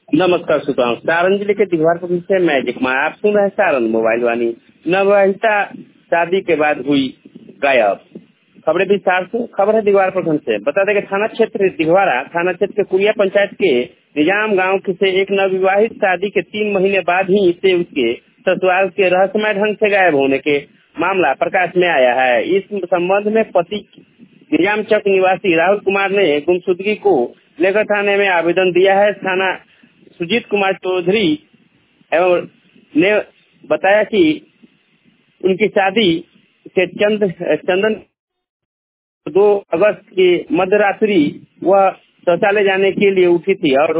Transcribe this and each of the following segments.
नमस्कार श्रोताओं, सारण जिले के दीवार पर से मैं जिकमा आप सुन रहे हैं सारण मोबाइल वाणी। नवविवाहिता शादी के बाद हुई गायब। खबरें विस्तार से। खबर है दीवार प्रखंड से। बता दें कि थाना क्षेत्र दिघवारा थाना क्षेत्र के कुरिया पंचायत के निजाम गांव से एक नवविवाहित शादी के 3 महीने बाद ही से उसके ससुराल के रहस्यमय ढंग से गायब होने के मामला प्रकाश में आया है। इस संबंध में पति निजाम चौक निवासी राहुल कुमार ने गुमशुदगी को लेकर थाने में आवेदन दिया है। थाना सुजीत कुमार चौधरी एवं ने बताया कि उनकी शादी के चंदन 2 अगस्त की मध्य रात्रि वह शौचालय जाने के लिए उठी थी और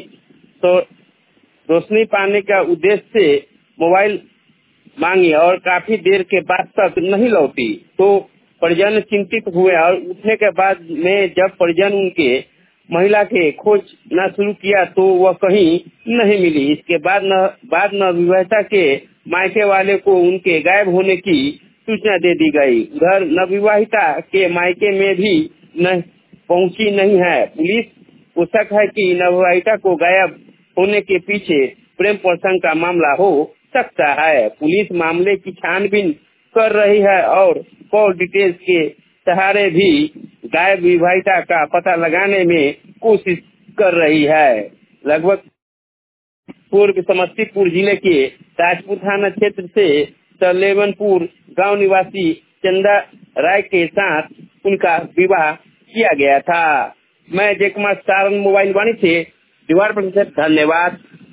रोशनी पाने का उद्देश्य से मोबाइल मांगी और काफी देर के बाद तक नहीं लौटी तो परिजन चिंतित हुए और उठने के बाद में जब परिजन उनके महिला के खोज न शुरू किया तो वह कहीं नहीं मिली। इसके बाद नवविवाहिता के मायके वाले को उनके गायब होने की सूचना दे दी गई। उधर नवविवाहिता के मायके में भी पहुंची नहीं है। पुलिस को शक है कि नवविवाहिता को गायब होने के पीछे प्रेम प्रसंग का मामला हो सकता है। पुलिस मामले की छानबीन कर रही है और कॉल डिटेल्स के सहारे भी गायब विवाहिता का पता लगाने में कोशिश कर रही है। लगभग पूर्व समस्तीपुर जिले के ताजपुर थाना क्षेत्र से सलेमनपुर गांव निवासी चंदा राय के साथ उनका विवाह किया गया था। मैं जयकुमार सारण मोबाइल वाणी से दीवार पर। धन्यवाद।